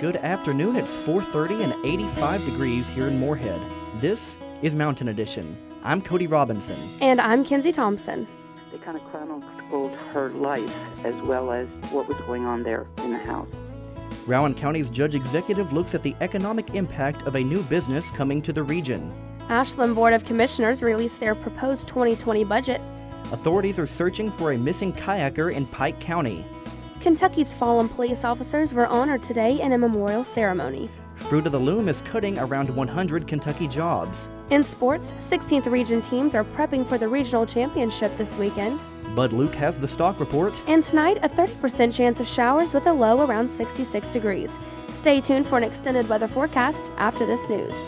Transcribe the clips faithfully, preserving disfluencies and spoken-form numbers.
Good afternoon. It's four thirty and eighty-five degrees here in Moorhead. This is Mountain Edition. I'm Cody Robinson. And I'm Kenzie Thompson. They kind of chronicled her life as well as what was going on there in the house. Rowan County's Judge Executive looks at the economic impact of a new business coming to the region. Ashland Board of Commissioners released their proposed twenty twenty budget. Authorities are searching for a missing kayaker in Pike County. Kentucky's fallen police officers were honored today in a memorial ceremony. Fruit of the Loom is cutting around one hundred Kentucky jobs. In sports, sixteenth region teams are prepping for the regional championship this weekend. Bud Luke has the stock report. And tonight, a thirty percent chance of showers with a low around sixty-six degrees. Stay tuned for an extended weather forecast after this news.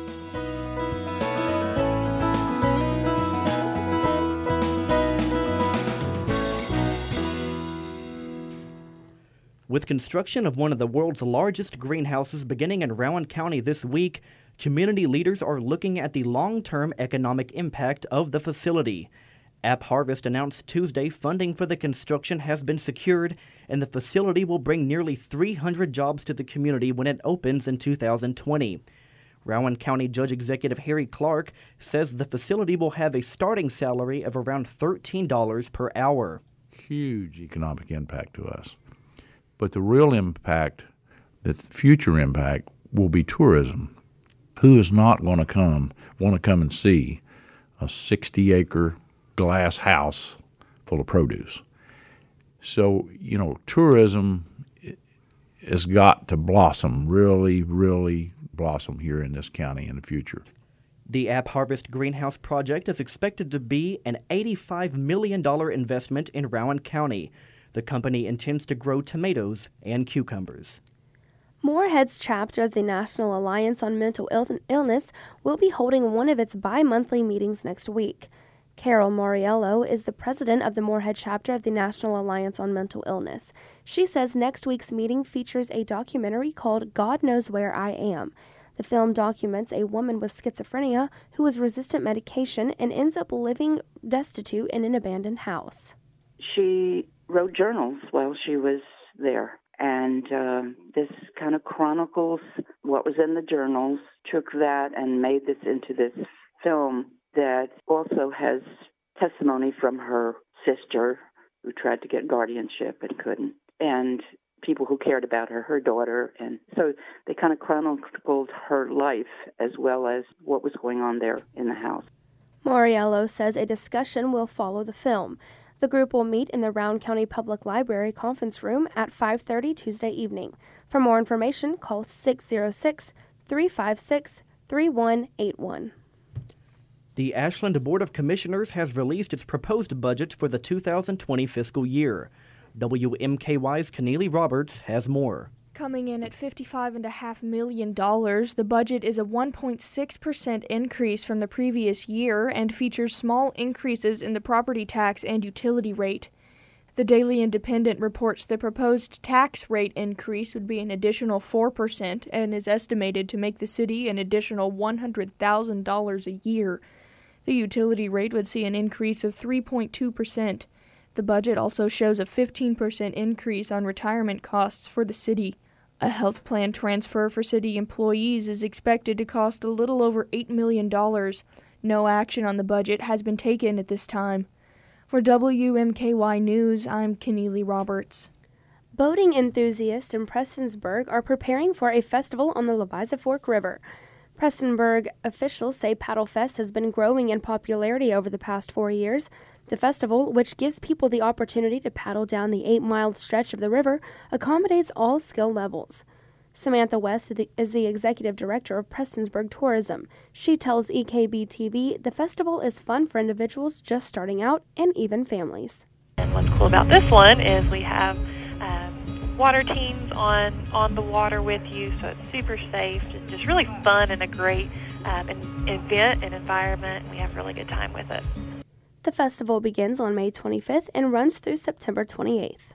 With construction of one of the world's largest greenhouses beginning in Rowan County this week, community leaders are looking at the long-term economic impact of the facility. App Harvest announced Tuesday funding for the construction has been secured, and the facility will bring nearly three hundred jobs to the community when it opens in two thousand twenty. Rowan County Judge Executive Harry Clark says the facility will have a starting salary of around thirteen dollars per hour. Huge economic impact to us. But the real impact, the future impact, will be tourism. Who is not going to come, want to come and see a sixty-acre glass house full of produce? So, you know, tourism has got to blossom, really, really blossom here in this county in the future. The App Harvest Greenhouse project is expected to be an eighty-five million dollars investment in Rowan County. The company intends to grow tomatoes and cucumbers. Moorhead's chapter of the National Alliance on Mental Ill- Illness will be holding one of its bi-monthly meetings next week. Carol Moriello is the president of the Moorhead chapter of the National Alliance on Mental Illness. She says next week's meeting features a documentary called God Knows Where I Am. The film documents a woman with schizophrenia who is resistant medication and ends up living destitute in an abandoned house. She wrote journals while she was there, and uh, this kind of chronicles what was in the journals, took that and made this into this film that also has testimony from her sister who tried to get guardianship and couldn't, and people who cared about her, her daughter. And so they kind of chronicled her life as well as what was going on there in the house. Moriello says a discussion will follow the film. The group will meet in the Rowan County Public Library conference room at five thirty Tuesday evening. For more information, call six oh six, three five six, three one eight one. The Ashland Board of Commissioners has released its proposed budget for the two thousand twenty fiscal year. W M K Y's Keneally Roberts has more. Coming in at fifty-five point five million dollars, the budget is a one point six percent increase from the previous year and features small increases in the property tax and utility rate. The Daily Independent reports the proposed tax rate increase would be an additional four percent and is estimated to make the city an additional one hundred thousand dollars a year. The utility rate would see an increase of three point two percent. The budget also shows a fifteen percent increase on retirement costs for the city. A health plan transfer for city employees is expected to cost a little over eight million dollars. No action on the budget has been taken at this time. For W M K Y News, I'm Keneally Roberts. Boating enthusiasts in Prestonsburg are preparing for a festival on the Leviza Fork River. Prestonsburg officials say Paddle Fest has been growing in popularity over the past four years. The festival, which gives people the opportunity to paddle down the eight-mile stretch of the river, accommodates all skill levels. Samantha West is the executive director of Prestonsburg Tourism. She tells E K B T V the festival is fun for individuals just starting out and even families. And what's cool about this one is we have um, water teams on, on the water with you, so it's super safe, just, just really fun and a great um, an event and environment. We have a really good time with it. The festival begins on May twenty-fifth and runs through September twenty-eighth.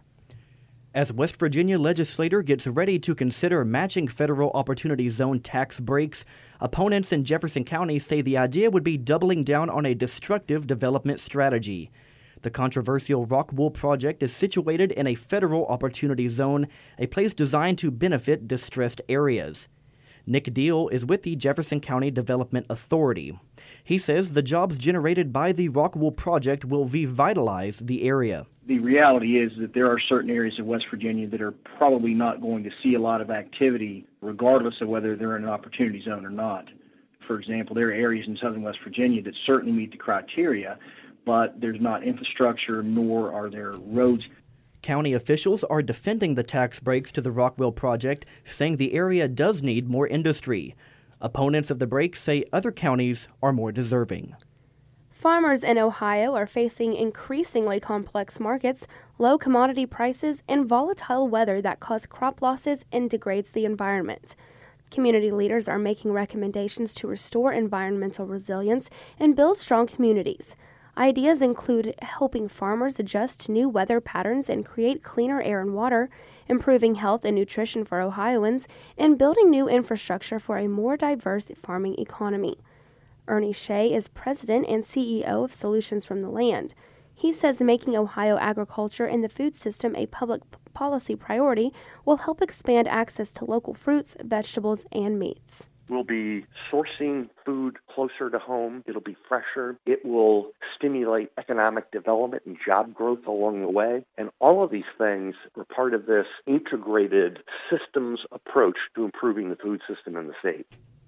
As West Virginia legislator gets ready to consider matching federal opportunity zone tax breaks, opponents in Jefferson County say the idea would be doubling down on a destructive development strategy. The controversial Rockwool project is situated in a federal opportunity zone, a place designed to benefit distressed areas. Nick Deal is with the Jefferson County Development Authority. He says the jobs generated by the Rockwool project will revitalize the area. The reality is that there are certain areas of West Virginia that are probably not going to see a lot of activity, regardless of whether they're in an opportunity zone or not. For example, there are areas in southern West Virginia that certainly meet the criteria, but there's not infrastructure, nor are there roads. County officials are defending the tax breaks to the Rockwool project, saying the area does need more industry. Opponents of the breaks say other counties are more deserving. Farmers in Ohio are facing increasingly complex markets, low commodity prices, and volatile weather that cause crop losses and degrades the environment. Community leaders are making recommendations to restore environmental resilience and build strong communities. Ideas include helping farmers adjust to new weather patterns and create cleaner air and water, improving health and nutrition for Ohioans, and building new infrastructure for a more diverse farming economy. Ernie Shea is president and C E O of Solutions from the Land. He says making Ohio agriculture and the food system a public p- policy priority will help expand access to local fruits, vegetables, and meats. We'll be sourcing food closer to home. It'll be fresher. It will stimulate economic development and job growth along the way. And all of these things are part of this integrated systems approach to improving the food system in the state.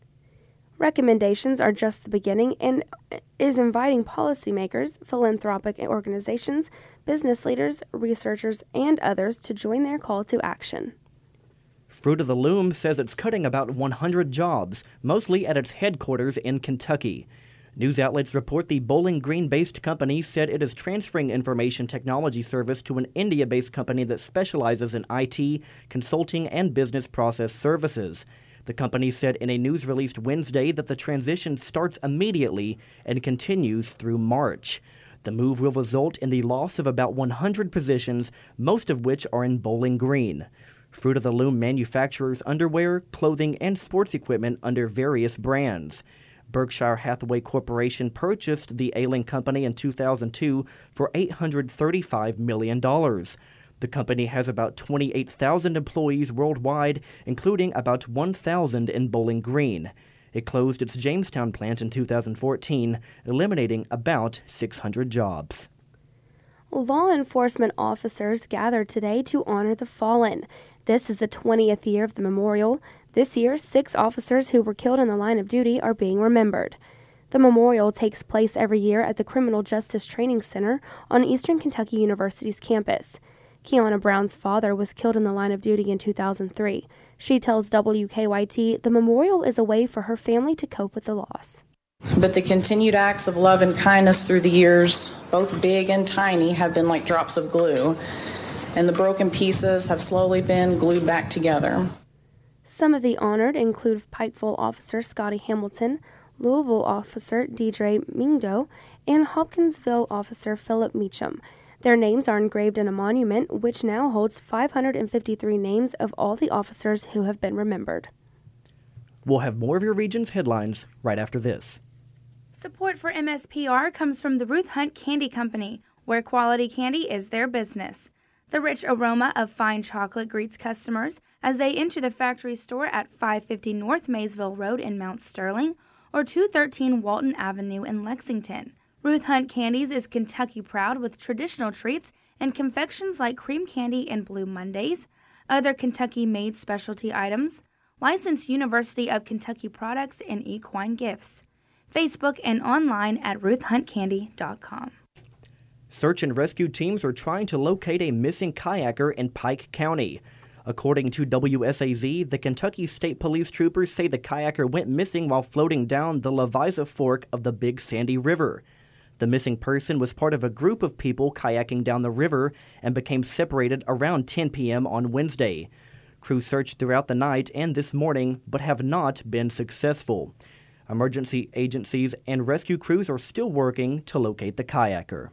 Recommendations are just the beginning and is inviting policymakers, philanthropic organizations, business leaders, researchers, and others to join their call to action. Fruit of the Loom says it's cutting about one hundred jobs, mostly at its headquarters in Kentucky. News outlets report the Bowling Green-based company said it is transferring information technology service to an India-based company that specializes in I T, consulting, and business process services. The company said in a news released Wednesday that the transition starts immediately and continues through March. The move will result in the loss of about one hundred positions, most of which are in Bowling Green. Fruit of the Loom manufactures underwear, clothing, and sports equipment under various brands. Berkshire Hathaway Corporation purchased the ailing company in two thousand two for eight hundred thirty-five million dollars. The company has about twenty-eight thousand employees worldwide, including about one thousand in Bowling Green. It closed its Jamestown plant in two thousand fourteen, eliminating about six hundred jobs. Law enforcement officers gathered today to honor the fallen. This is the twentieth year of the memorial. This year, six officers who were killed in the line of duty are being remembered. The memorial takes place every year at the Criminal Justice Training Center on Eastern Kentucky University's campus. Kiana Brown's father was killed in the line of duty in two thousand three. She tells W K Y T the memorial is a way for her family to cope with the loss. But the continued acts of love and kindness through the years, both big and tiny, have been like drops of glue, and the broken pieces have slowly been glued back together. Some of the honored include Pikeville officer Scotty Hamilton, Louisville officer Deidre Mingdo, and Hopkinsville officer Philip Meacham. Their names are engraved in a monument which now holds five hundred fifty-three names of all the officers who have been remembered. We'll have more of your region's headlines right after this. Support for M S P R comes from the Ruth Hunt Candy Company, where quality candy is their business. The rich aroma of fine chocolate greets customers as they enter the factory store at five fifty North Maysville Road in Mount Sterling or two thirteen Walton Avenue in Lexington. Ruth Hunt Candies is Kentucky proud with traditional treats and confections like cream candy and Blue Mondays, other Kentucky-made specialty items, licensed University of Kentucky products, and equine gifts. Facebook and online at ruth hunt candy dot com. Search and rescue teams are trying to locate a missing kayaker in Pike County. According to W S A Z, the Kentucky State Police troopers say the kayaker went missing while floating down the Leviza Fork of the Big Sandy River. The missing person was part of a group of people kayaking down the river and became separated around ten p.m. on Wednesday. Crews searched throughout the night and this morning, but have not been successful. Emergency agencies and rescue crews are still working to locate the kayaker.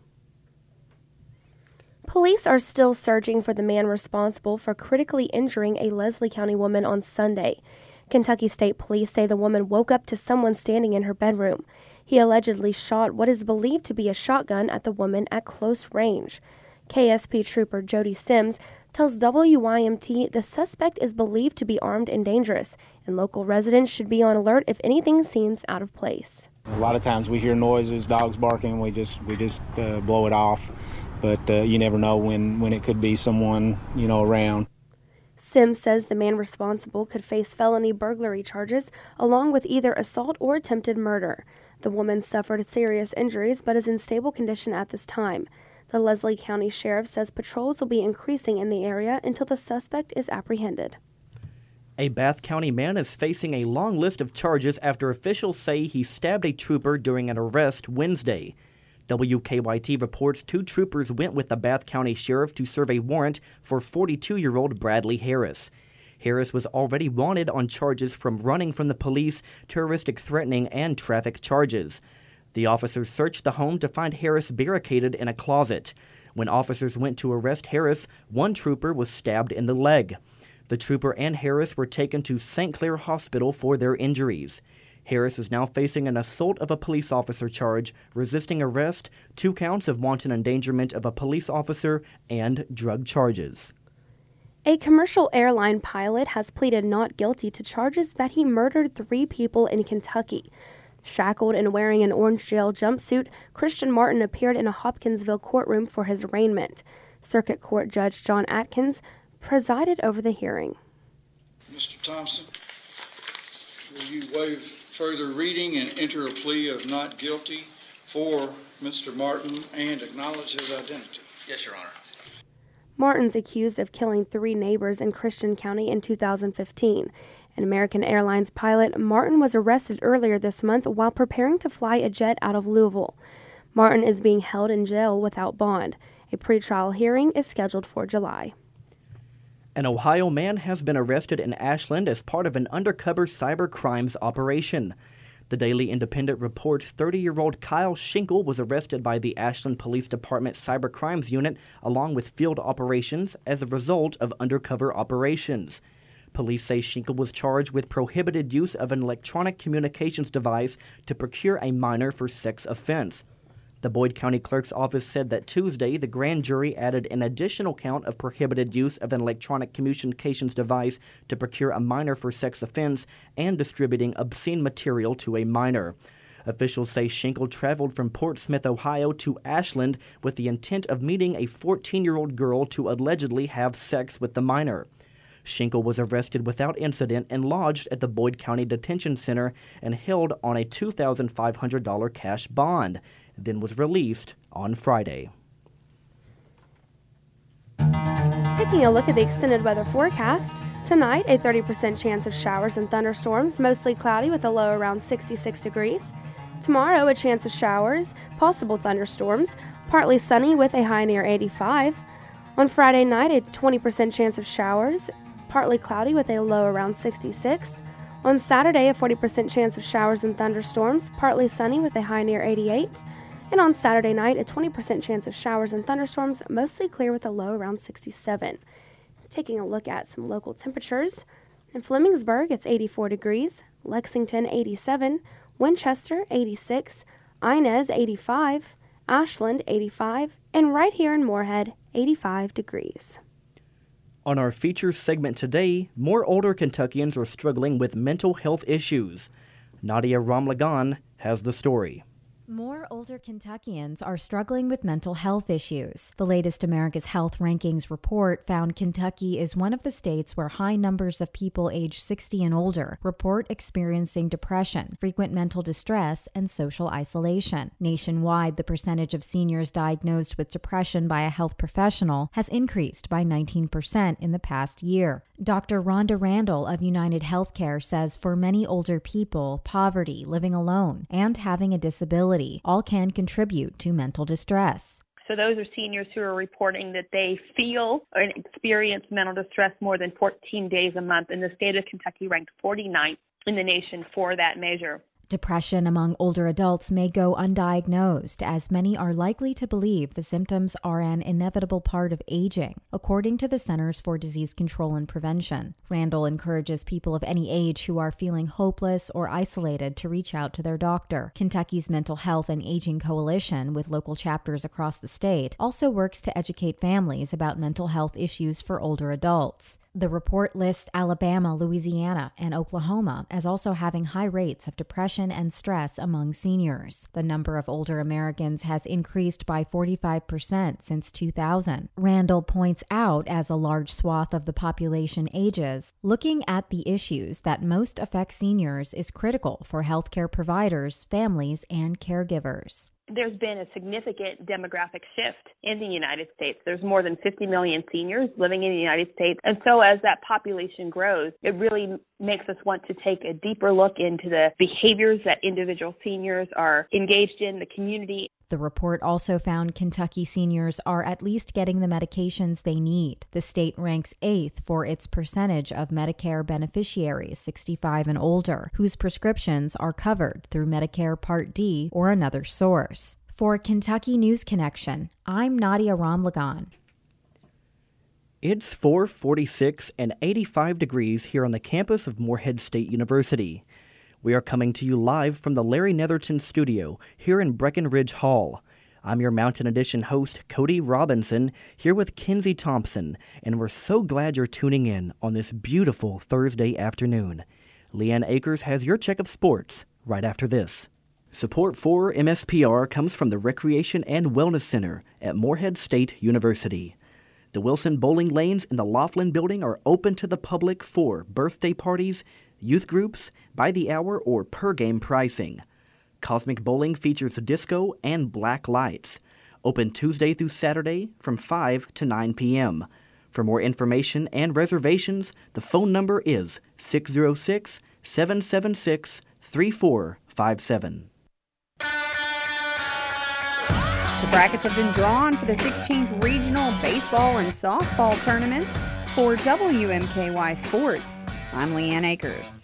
Police are still searching for the man responsible for critically injuring a Leslie County woman on Sunday. Kentucky State Police say the woman woke up to someone standing in her bedroom. He allegedly shot what is believed to be a shotgun at the woman at close range. K S P Trooper Jody Sims tells W Y M T the suspect is believed to be armed and dangerous, and local residents should be on alert if anything seems out of place. A lot of times we hear noises, dogs barking, we just we just uh, blow it off, but uh, you never know when, when it could be someone, you know, around. Sims says the man responsible could face felony burglary charges along with either assault or attempted murder. The woman suffered serious injuries but is in stable condition at this time. The Leslie County Sheriff says patrols will be increasing in the area until the suspect is apprehended. A Bath County man is facing a long list of charges after officials say he stabbed a trooper during an arrest Wednesday. W K Y T reports two troopers went with the Bath County Sheriff to serve a warrant for forty-two-year-old Bradley Harris. Harris was already wanted on charges from running from the police, terroristic threatening, and traffic charges. The officers searched the home to find Harris barricaded in a closet. When officers went to arrest Harris, one trooper was stabbed in the leg. The trooper and Harris were taken to Saint Clair Hospital for their injuries. Harris is now facing an assault of a police officer charge, resisting arrest, two counts of wanton endangerment of a police officer, and drug charges. A commercial airline pilot has pleaded not guilty to charges that he murdered three people in Kentucky. Shackled and wearing an orange jail jumpsuit, Christian Martin appeared in a Hopkinsville courtroom for his arraignment. Circuit Court Judge John Atkins presided over the hearing. Mister Thompson, will you waive further reading and enter a plea of not guilty for Mister Martin and acknowledge his identity? Yes, Your Honor. Martin's accused of killing three neighbors in Christian County in two thousand fifteen. An American Airlines pilot, Martin was arrested earlier this month while preparing to fly a jet out of Louisville. Martin is being held in jail without bond. A pretrial hearing is scheduled for July. An Ohio man has been arrested in Ashland as part of an undercover cyber crimes operation. The Daily Independent reports thirty-year-old Kyle Schinkel was arrested by the Ashland Police Department Cyber Crimes Unit along with field operations as a result of undercover operations. Police say Schinkel was charged with prohibited use of an electronic communications device to procure a minor for sex offense. The Boyd County Clerk's Office said that Tuesday the grand jury added an additional count of prohibited use of an electronic communications device to procure a minor for sex offense and distributing obscene material to a minor. Officials say Schinkel traveled from Port Smith, Ohio to Ashland with the intent of meeting a fourteen-year-old girl to allegedly have sex with the minor. Schinkel was arrested without incident and lodged at the Boyd County Detention Center and held on a two thousand five hundred dollars cash bond, then was released on Friday. Taking a look at the extended weather forecast, tonight a thirty percent chance of showers and thunderstorms, mostly cloudy with a low around sixty-six degrees. Tomorrow a chance of showers, possible thunderstorms, partly sunny with a high near eighty-five. On Friday night a twenty percent chance of showers, partly cloudy with a low around sixty-six. On Saturday, a forty percent chance of showers and thunderstorms, partly sunny with a high near eighty-eight. And on Saturday night, a twenty percent chance of showers and thunderstorms, mostly clear with a low around sixty-seven. Taking a look at some local temperatures. In Flemingsburg, it's eighty-four degrees, Lexington, eighty-seven, Winchester, eighty-six, Inez, eighty-five, Ashland, eighty-five, and right here in Moorhead, eighty-five degrees. On our feature segment today, more older Kentuckians are struggling with mental health issues. Nadia Ramlagan has the story. More older Kentuckians are struggling with mental health issues. The latest America's Health Rankings report found Kentucky is one of the states where high numbers of people age sixty and older report experiencing depression, frequent mental distress, and social isolation. Nationwide, the percentage of seniors diagnosed with depression by a health professional has increased by nineteen percent in the past year. Doctor Rhonda Randall of United Healthcare says for many older people, poverty, living alone, and having a disability all can contribute to mental distress. So those are seniors who are reporting that they feel or experience mental distress more than fourteen days a month, and the state of Kentucky ranked forty-ninth in the nation for that measure. Depression among older adults may go undiagnosed, as many are likely to believe the symptoms are an inevitable part of aging, according to the Centers for Disease Control and Prevention. Randall encourages people of any age who are feeling hopeless or isolated to reach out to their doctor. Kentucky's Mental Health and Aging Coalition, with local chapters across the state, also works to educate families about mental health issues for older adults. The report lists Alabama, Louisiana, and Oklahoma as also having high rates of depression and stress among seniors. The number of older Americans has increased by forty-five percent since two thousand. Randall points out, as a large swath of the population ages, looking at the issues that most affect seniors is critical for healthcare providers, families, and caregivers. There's been a significant demographic shift in the United States. There's more than fifty million seniors living in the United States. And so as that population grows, it really makes us want to take a deeper look into the behaviors that individual seniors are engaged in, the community. The report also found Kentucky seniors are at least getting the medications they need. The state ranks eighth for its percentage of Medicare beneficiaries sixty-five and older, whose prescriptions are covered through Medicare Part D or another source. For Kentucky News Connection, I'm Nadia Ramlagan. It's four forty-six and eighty-five degrees here on the campus of Morehead State University. We are coming to you live from the Larry Netherton studio here in Breckenridge Hall. I'm your Mountain Edition host, Cody Robinson, here with Kinsey Thompson, and we're so glad you're tuning in on this beautiful Thursday afternoon. Leanne Akers has your check of sports right after this. Support for M S P R comes from the Recreation and Wellness Center at Morehead State University. The Wilson Bowling Lanes in the Laughlin Building are open to the public for birthday parties, youth groups, by the hour or per game pricing. Cosmic Bowling features disco and black lights. Open Tuesday through Saturday from five to nine p.m. For more information and reservations, the phone number is six oh six, seven seven six, three four five seven. The brackets have been drawn for the sixteenth Regional Baseball and Softball Tournaments for W M K Y Sports. I'm Leanne Akers.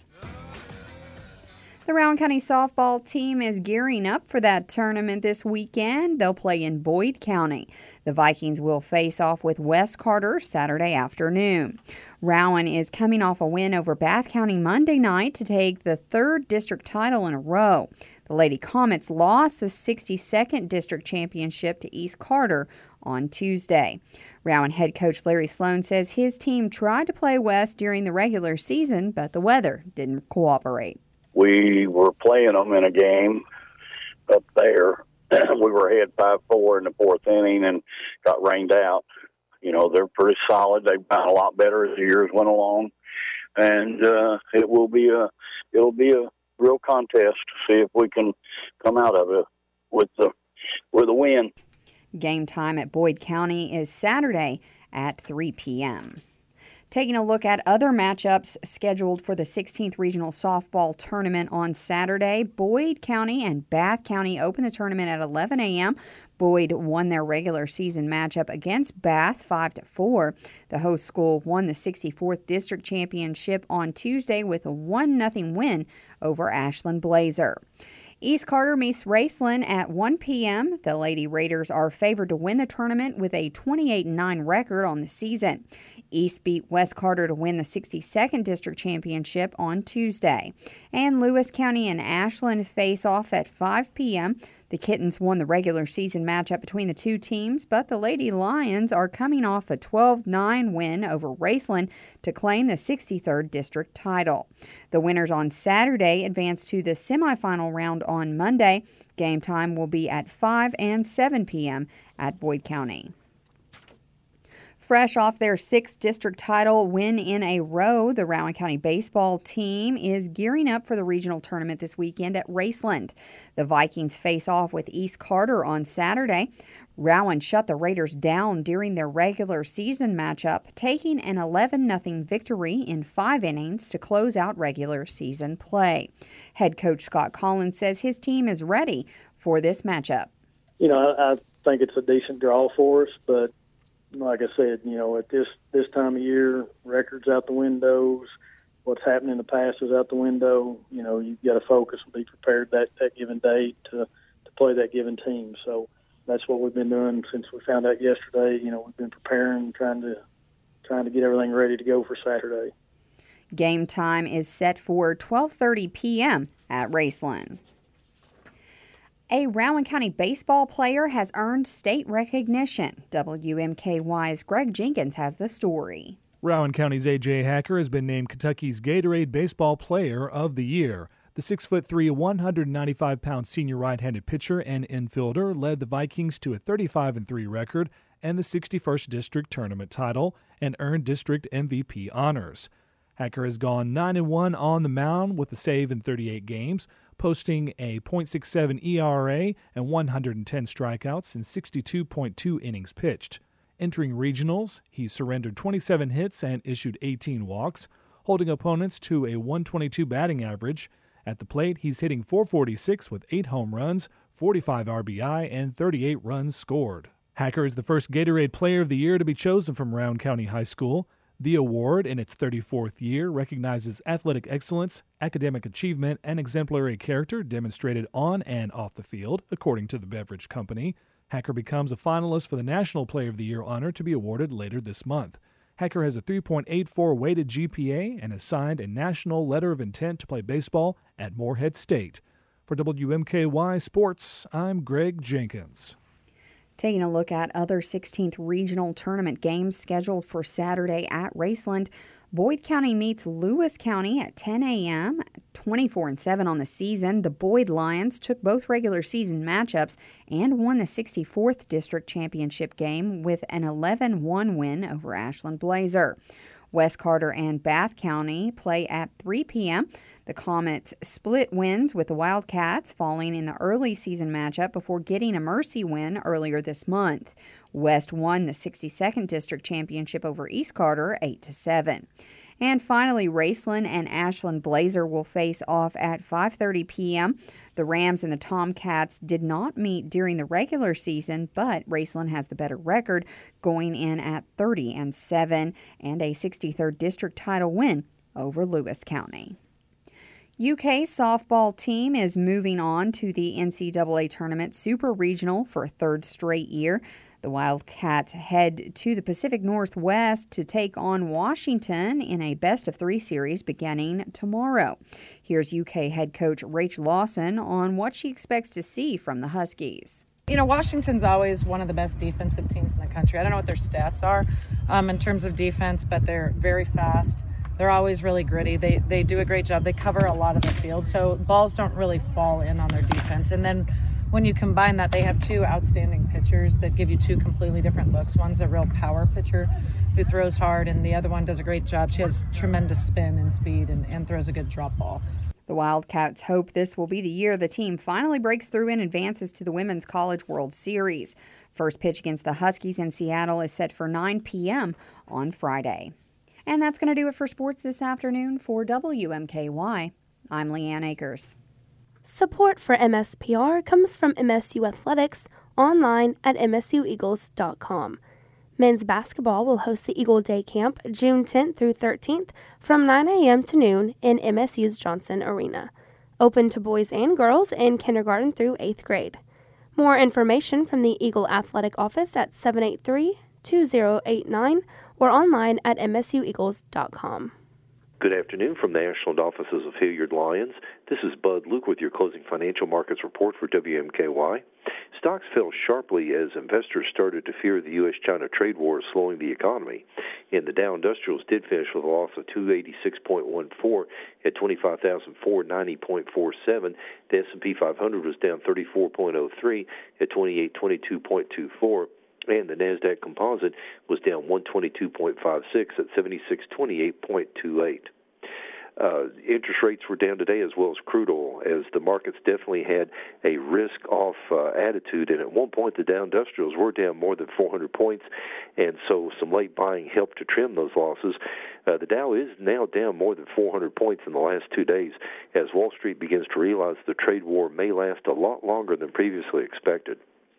The Rowan County softball team is gearing up for that tournament this weekend. They'll play in Boyd County. The Vikings will face off with West Carter Saturday afternoon. Rowan is coming off a win over Bath County Monday night to take the third district title in a row. The Lady Comets lost the sixty-second district championship to East Carter on Tuesday. Rowan head coach Larry Sloan says his team tried to play West during the regular season, but the weather didn't cooperate. We were playing them in a game up there. We were ahead five four in the fourth inning and got rained out. You know, they're pretty solid. They've gotten a lot better as the years went along. And uh, it will be a it'll be a real contest to see if we can come out of it with the with a win. Game time at Boyd County is Saturday at three p.m. Taking a look at other matchups scheduled for the sixteenth Regional Softball Tournament on Saturday, Boyd County and Bath County open the tournament at eleven a.m. Boyd won their regular season matchup against Bath five to four. The host school won the sixty-fourth District Championship on Tuesday with a one nothing win over Ashland Blazer. East Carter meets Raceland at one p.m. The Lady Raiders are favored to win the tournament with a twenty-eight and nine record on the season. East beat West Carter to win the sixty-second District Championship on Tuesday. And Lewis County and Ashland face off at five p.m. The Kittens won the regular season matchup between the two teams, but the Lady Lions are coming off a twelve nine win over Raceland to claim the sixty-third district title. The winners on Saturday advance to the semifinal round on Monday. Game time will be at five and seven p.m. at Boyd County. Fresh off their sixth district title win in a row, the Rowan County baseball team is gearing up for the regional tournament this weekend at Raceland. The Vikings face off with East Carter on Saturday. Rowan shut the Raiders down during their regular season matchup, taking an eleven nothing victory in five innings to close out regular season play. Head coach Scott Collins says his team is ready for this matchup. You know, I, I think it's a decent draw for us, but like I said, you know, at this, this time of year, records out the windows, what's happened in the past is out the window. You know, you've got to focus and be prepared that, that given day to, to play that given team. So that's what we've been doing since we found out yesterday. You know, we've been preparing, trying to trying to get everything ready to go for Saturday. Game time is set for twelve thirty p.m. at Raceland. A Rowan County baseball player has earned state recognition. W M K Y's Greg Jenkins has the story. Rowan County's A J Hacker has been named Kentucky's Gatorade Baseball Player of the Year. The six foot three, one hundred ninety-five pound senior right-handed pitcher and infielder led the Vikings to a thirty-five and three record and the sixty-first District Tournament title and earned District M V P honors. Hacker has gone nine and one on the mound with a save in thirty-eight games, posting a point six seven E R A and one hundred ten strikeouts in sixty-two point two innings pitched. Entering regionals, he surrendered twenty-seven hits and issued eighteen walks, holding opponents to a one twenty-two batting average. At the plate, he's hitting four forty-six with eight home runs, forty-five R B I, and thirty-eight runs scored. Hacker is the first Gatorade Player of the Year to be chosen from Rowan County High School. The award, in its thirty-fourth year, recognizes athletic excellence, academic achievement, and exemplary character demonstrated on and off the field, according to the beverage company. Hacker becomes a finalist for the National Player of the Year honor to be awarded later this month. Hacker has a three point eight four weighted G P A and has signed a national letter of intent to play baseball at Morehead State. For W M K Y Sports, I'm Greg Jenkins. Taking a look at other sixteenth Regional Tournament games scheduled for Saturday at Raceland. Boyd County meets Lewis County at ten a.m., twenty-four and seven on the season. The Boyd Lions took both regular season matchups and won the sixty-fourth District Championship game with an eleven one win over Ashland Blazer. West Carter and Bath County play at three p.m. The Comets split wins with the Wildcats, falling in the early season matchup before getting a mercy win earlier this month. West won the sixty-second District Championship over East Carter eight to seven. And finally, Raceland and Ashland Blazer will face off at five thirty p.m. The Rams and the Tomcats did not meet during the regular season, but Raceland has the better record, going in at thirty and seven and a sixty-third District title win over Lewis County. U K softball team is moving on to the N C double A Tournament Super Regional for a third straight year. The Wildcats head to the Pacific Northwest to take on Washington in a best-of-three series beginning tomorrow. Here's U K head coach Rach Lawson on what she expects to see from the Huskies. You know, Washington's always one of the best defensive teams in the country. I don't know what their stats are um, in terms of defense, but they're very fast. They're always really gritty. They they do a great job. They cover a lot of the field, so balls don't really fall in on their defense. And then when you combine that, they have two outstanding pitchers that give you two completely different looks. One's a real power pitcher who throws hard, and the other one does a great job. She has tremendous spin and speed and, and throws a good drop ball. The Wildcats hope this will be the year the team finally breaks through and advances to the Women's College World Series. First pitch against the Huskies in Seattle is set for nine p.m. on Friday. And that's going to do it for sports this afternoon. For W M K Y, I'm Leanne Akers. Support for M S P R comes from M S U Athletics, online at m s u eagles dot com. Men's basketball will host the Eagle Day Camp June tenth through thirteenth from nine a.m. to noon in M S U's Johnson Arena. Open to boys and girls in kindergarten through eighth grade. More information from the Eagle Athletic Office at seven eight three, two zero eight nine or online at m s u eagles dot com. Good afternoon from the Ashland offices of Hilliard Lyons. This is Bud Luke with your closing financial markets report for W M K Y. Stocks fell sharply as investors started to fear the U S China trade war is slowing the economy. And the Dow Industrials did finish with a loss of two eighty-six point one four at twenty-five thousand four hundred ninety point four seven. The S and P five hundred was down thirty-four point oh three at twenty-eight twenty-two point two four. And the NASDAQ Composite was down one twenty-two point five six at seventy-six twenty-eight point two eight. Uh, interest rates were down today as well as crude oil, as the markets definitely had a risk-off uh, attitude. And at one point, the Dow Industrials were down more than four hundred points, and so some late buying helped to trim those losses. Uh, the Dow is now down more than four hundred points in the last two days as Wall Street begins to realize the trade war may last a lot longer than previously expected.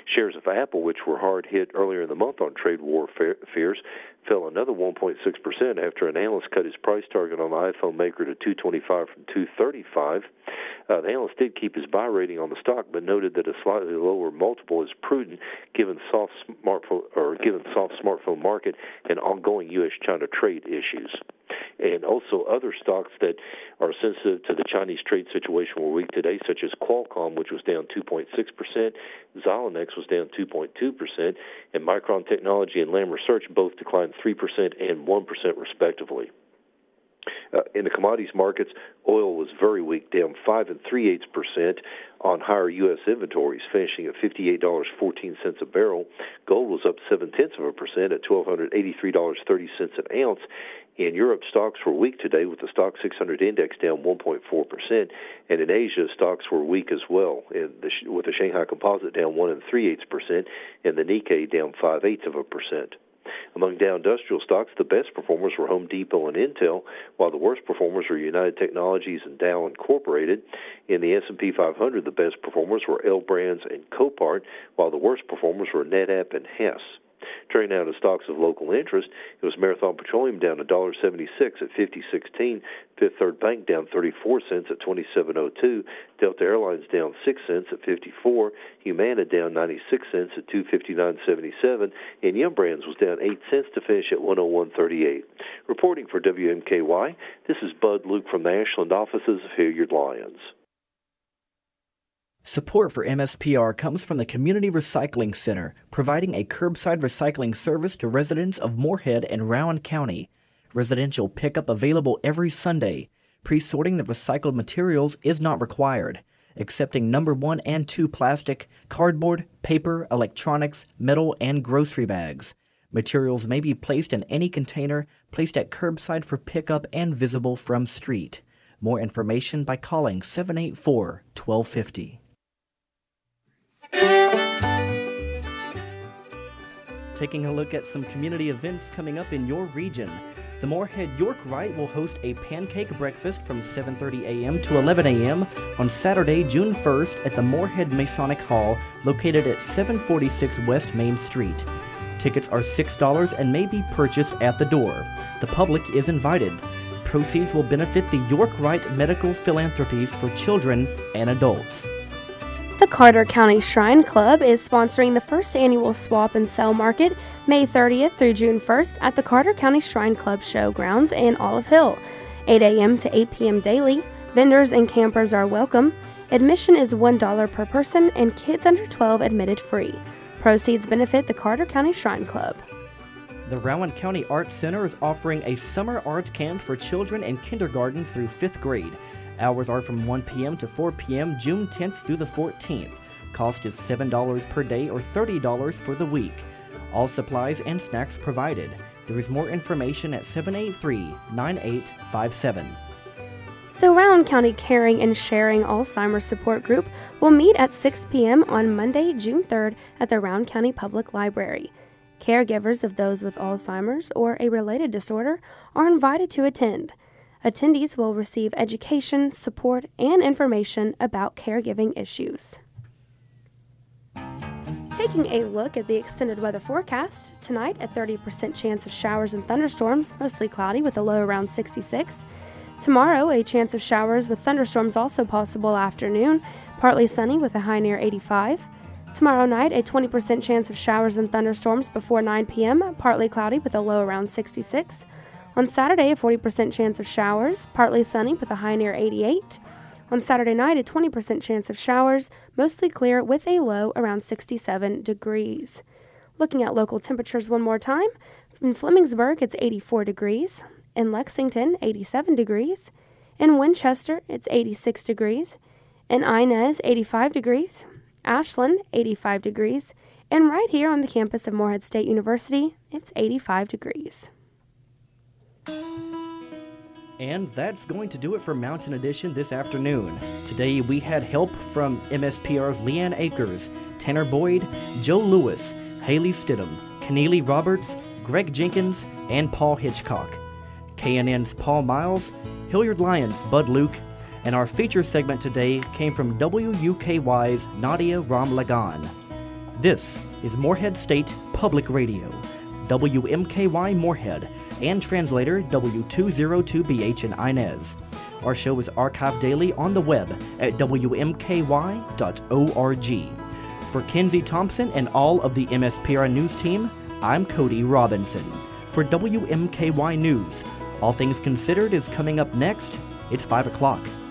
Shares of Apple, which were hard hit earlier in the month on trade war fears, fell another one point six percent after an analyst cut his price target on the iPhone maker to two twenty-five from two thirty-five. Uh, the analyst did keep his buy rating on the stock, but noted that a slightly lower multiple is prudent given soft smartphone or given soft smartphone market and ongoing U S China trade issues. And also other stocks that are sensitive to the Chinese trade situation were weak today, such as Qualcomm, which was down two point six percent, Xilinx was down two point two percent, and Micron Technology and Lam Research both declined three percent and one percent respectively. Uh, in the commodities markets, oil was very weak, down five and three eighths percent on higher U S inventories, finishing at fifty-eight dollars and fourteen cents a barrel. Gold was up seven tenths of a percent at twelve hundred eighty-three dollars and thirty cents an ounce. In Europe, stocks were weak today, with the Stock six hundred index down one point four percent, and in Asia, stocks were weak as well, and the, with the Shanghai Composite down one and three eighths percent, and the Nikkei down five eighths of a percent. Among Dow Industrial stocks, the best performers were Home Depot and Intel, while the worst performers were United Technologies and Dow Incorporated. In the S and P five hundred, the best performers were L Brands and Copart, while the worst performers were NetApp and Hess. Turning now to stocks of local interest, it was Marathon Petroleum down one dollar and seventy-six cents at fifty sixteen, Fifth Third Bank down thirty-four cents at twenty-seven oh two, Delta Airlines down six cents at fifty-four, Humana down ninety-six cents at two fifty-nine seventy-seven, and Yum Brands was down eight cents to finish at one oh one thirty-eight. Reporting for W M K Y, this is Bud Luke from the Ashland offices of Hilliard Lyons. Support for M S P R comes from the Community Recycling Center, providing a curbside recycling service to residents of Moorhead and Rowan County. Residential pickup available every Sunday. Pre-sorting the recycled materials is not required. Accepting number one and two plastic, cardboard, paper, electronics, metal, and grocery bags. Materials may be placed in any container, placed at curbside for pickup and visible from street. More information by calling seven eight four, one two five zero. Taking a look at some community events coming up in your region. The Moorhead York Rite will host a pancake breakfast from seven thirty a.m. to eleven a.m. on Saturday, June first at the Moorhead Masonic Hall, located at seven forty-six West Main Street. Tickets are six dollars and may be purchased at the door. The public is invited. Proceeds will benefit the York Rite Medical Philanthropies for children and adults. The Carter County Shrine Club is sponsoring the first annual Swap and Sell Market, May thirtieth through June first at the Carter County Shrine Club Showgrounds in Olive Hill. eight a.m. to eight p.m. daily. Vendors and campers are welcome. Admission is one dollar per person and kids under twelve admitted free. Proceeds benefit the Carter County Shrine Club. The Rowan County Art Center is offering a summer art camp for children in kindergarten through fifth grade. Hours are from one p.m. to four p.m. June tenth through the fourteenth. Cost is seven dollars per day or thirty dollars for the week. All supplies and snacks provided. There is more information at seven eight three, nine eight five seven. The Rowan County Caring and Sharing Alzheimer's Support Group will meet at six p.m. on Monday, June third at the Rowan County Public Library. Caregivers of those with Alzheimer's or a related disorder are invited to attend. Attendees will receive education, support, and information about caregiving issues. Taking a look at the extended weather forecast, tonight a thirty percent chance of showers and thunderstorms, mostly cloudy with a low around sixty-six. Tomorrow, a chance of showers with thunderstorms also possible afternoon, partly sunny with a high near eighty-five. Tomorrow night, a twenty percent chance of showers and thunderstorms before nine p.m., partly cloudy with a low around sixty-six. On Saturday, a forty percent chance of showers, partly sunny with a high near eighty-eight. On Saturday night, a twenty percent chance of showers, mostly clear with a low around sixty-seven degrees. Looking at local temperatures one more time, in Flemingsburg, it's eighty-four degrees. In Lexington, eighty-seven degrees. In Winchester, it's eighty-six degrees. In Inez, eighty-five degrees. Ashland, eighty-five degrees. And right here on the campus of Moorhead State University, it's eighty-five degrees. And that's going to do it for Mountain Edition this afternoon. Today we had help from M S P R's Leanne Akers, Tanner Boyd, Joe Lewis, Haley Stidham, Keneally Roberts, Greg Jenkins, and Paul Hitchcock. K N N's Paul Miles, Hilliard Lyons' Bud Luke, and our feature segment today came from W U K Y's Nadia Ramlagan. This is Morehead State Public Radio, W M K Y Morehead, and translator W two oh two B H in Inez. Our show is archived daily on the web at W M K Y dot org. For Kenzie Thompson and all of the M S P R News team, I'm Cody Robinson. For W M K Y News, All Things Considered is coming up next. It's five o'clock.